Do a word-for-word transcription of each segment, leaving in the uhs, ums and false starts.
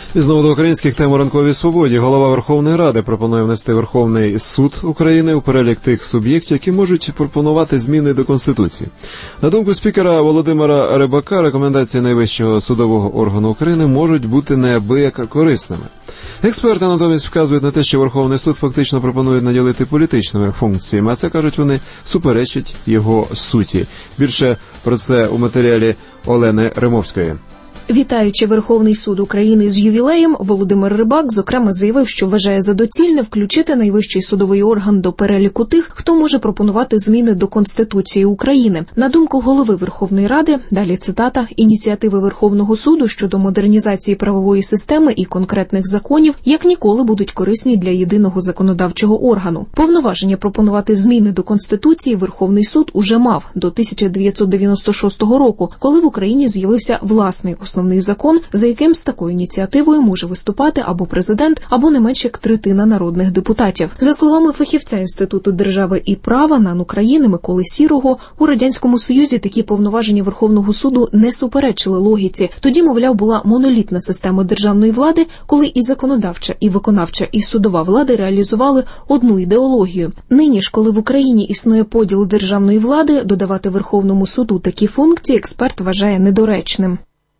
І знову до українських тем у ранковій свободі. Голова Верховної Ради пропонує внести Верховний суд України у перелік тих суб'єктів, які можуть пропонувати зміни до Конституції. На думку спікера Володимира Рибака, рекомендації найвищого судового органу України можуть бути неабияк корисними. Експерти натомість вказують на те, що Верховний суд фактично пропонує наділити політичними функціями, а це, кажуть вони, суперечить його суті. Більше про це у матеріалі Олени Римовської. Вітаючи Верховний суд України з ювілеєм, Володимир Рибак, зокрема, заявив, що вважає за доцільне включити найвищий судовий орган до переліку тих, хто може пропонувати зміни до Конституції України. На думку голови Верховної Ради, далі цитата, ініціативи Верховного суду щодо модернізації правової системи і конкретних законів як ніколи будуть корисні для єдиного законодавчого органу. Повноваження пропонувати зміни до Конституції Верховний суд уже мав до тисяча дев'ятсот дев'яносто шостого року, коли в Україні з'явився власний основний Основний закон, за яким з такою ініціативою може виступати або президент, або не менше як третина народних депутатів. За словами фахівця Інституту держави і права НАН України Миколи Сірого, у Радянському Союзі такі повноваження Верховного суду не суперечили логіці. Тоді, мовляв, була монолітна система державної влади, коли і законодавча, і виконавча, і судова влади реалізували одну ідеологію. Нині ж, коли в Україні існує поділ державної влади, додавати Верховному суду такі функції експерт вважає недоречним.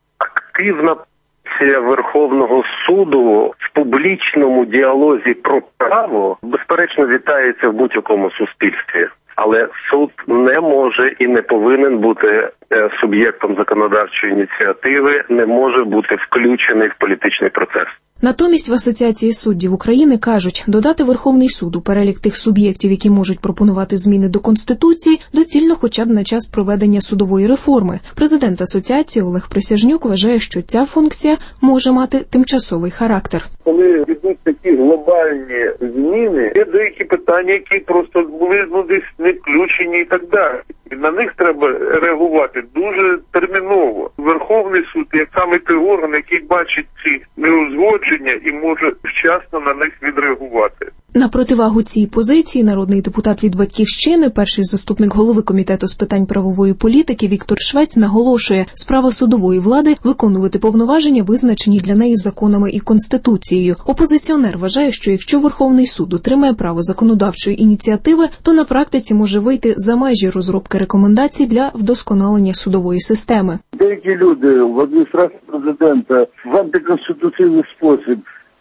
Активна позиція Верховного суду в публічному діалозі про право, безперечно, вітається в будь-якому суспільстві. Але суд не може і не повинен бути суб'єктом законодавчої ініціативи, не може бути включений в політичний процес. Натомість в Асоціації суддів України кажуть, додати Верховний суд у перелік тих суб'єктів, які можуть пропонувати зміни до Конституції, доцільно хоча б на час проведення судової реформи. Президент Асоціації Олег Присяжнюк вважає, що ця функція може мати тимчасовий характер. Коли йдуть такі глобальні зміни, є деякі питання, які просто були ну, десь не включені і так далі. І на них треба реагувати дуже терміново. Верховний суд, як саме той орган, який бачить ці неузгодження і може вчасно на них відреагувати. На противагу цій позиції народний депутат від «Батьківщини», перший заступник голови Комітету з питань правової політики Віктор Швець наголошує, справа судової влади – виконувати повноваження, визначені для неї законами і Конституцією. Опозиціонер вважає, що якщо Верховний суд отримає право законодавчої ініціативи, то на практиці може вийти за межі розробки рекомендацій для вдосконалення судової системи. Деякі люди в адміністрації президента в антиконституційний спосіб,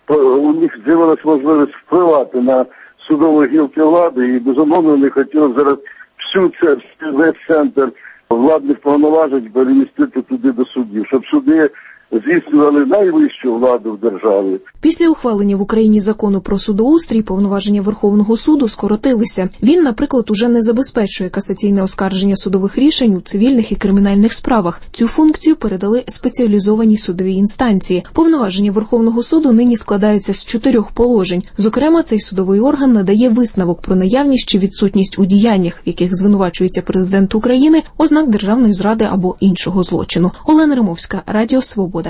у них з'явилася можливість впливати на судові гілки влади, і, безумовно, вони хотіли зараз всю це, весь центр владних повноважень перемістити туди до суддів, щоб суди здійснювали найвищу владу в державі. Після ухвалення в Україні закону про судоустрій повноваження Верховного суду скоротилися. Він, наприклад, уже не забезпечує касаційне оскарження судових рішень у цивільних і кримінальних справах. Цю функцію передали спеціалізовані судові інстанції. Повноваження Верховного суду нині складаються з чотирьох положень. Зокрема, цей судовий орган надає висновок про наявність чи відсутність у діяннях, в яких звинувачується президент України, ознак державної зради або іншого злочину. Олена Римовська, Радіо Свобода.